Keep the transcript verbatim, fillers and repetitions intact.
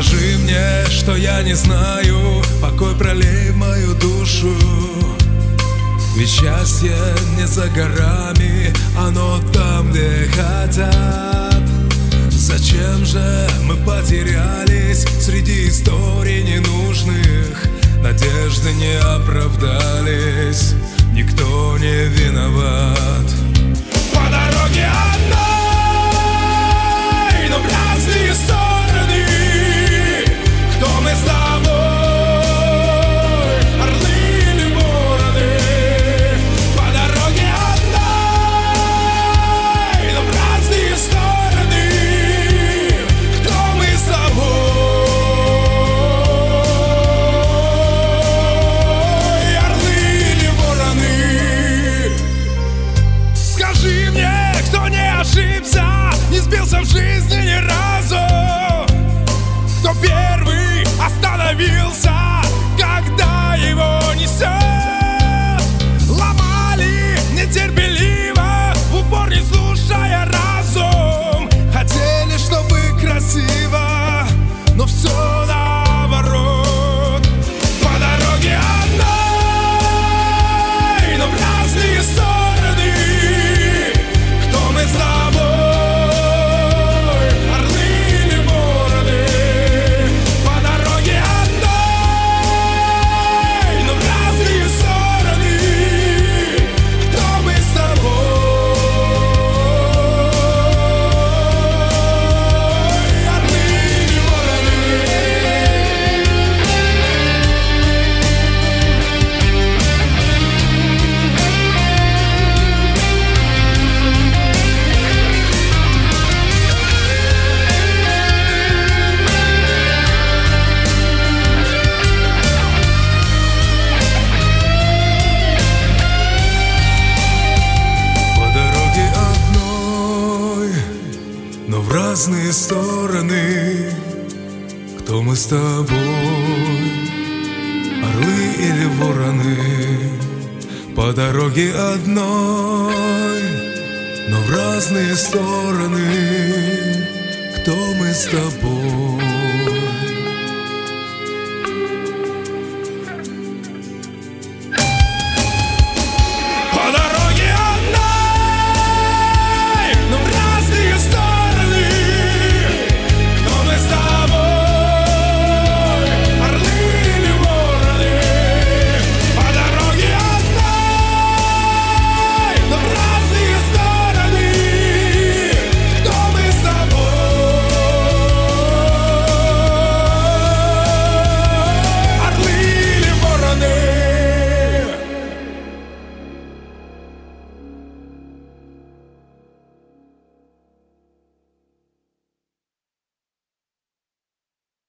Скажи мне, что я не знаю, покой пролей в мою душу. Ведь счастье не за горами, оно там, где хотят. Зачем же мы потерялись среди историй ненужных? Надежды не оправдались, никто не виноват. По дороге одной, но в разные стороны. Кто мы с тобой, орлы или вороны? По дороге одной, но в разные стороны. Кто мы с тобой, орлы или вороны? Скажи мне, кто не ошибся, не сбился в жизни ни разу, кто первый остановился, когда его несет. Ломали нетерпеливо, в упор не слушая разум. Хотели, чтобы красиво, но все наоборот. По дороге одной, но в разные стороны. Кто мы с тобой, орлы или вороны? По дороге одной, но в разные стороны. Кто мы с тобой, орлы или вороны? По дороге одной, но в разные стороны. Кто мы с тобой, орлы или вороны? По дороге одной, но в разные стороны. Кто мы с тобой?